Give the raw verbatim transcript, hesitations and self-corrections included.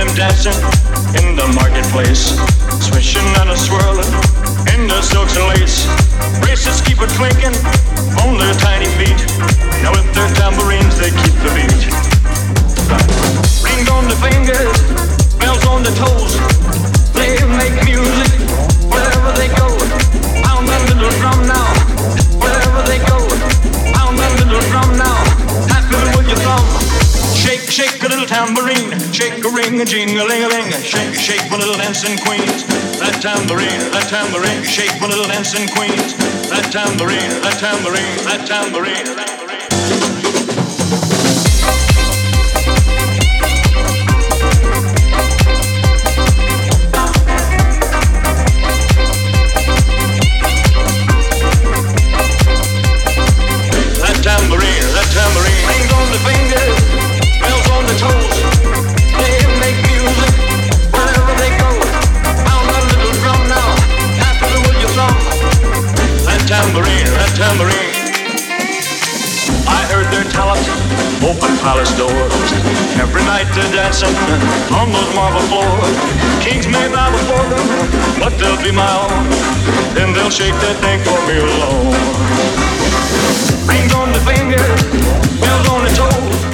them dancing in the marketplace, swishing and a swirling in the silks and lace. Bracelets keep it clinking on their tiny feet. Now with their tambourines they keep the beat. Rings on the fingers, bells on the toes. They make music wherever they go. Pound that little drum now. Wherever they go, pound that little drum now. Tap it with your thumb. Shake, shake a little tambourine. Shake a ring, a jing-a-ling-a-ling. Shake, shake one little dancing queens. That tambourine, that tambourine. Shake one little dancing queens. That tambourine, that tambourine, that tambourine, that tambourine. Tambourine, that tambourine. Rings on the fingers, bells on the toes. They make music wherever they go. Pound that little drum now, tap it with your thumb. That tambourine, that tambourine. I heard their talent open palace doors. Every night they're dancing on those marble floors. Kings may bow before them, but they'll be my own. Then they'll shake that thing for me alone. Rings on the fingers, bells on the toes.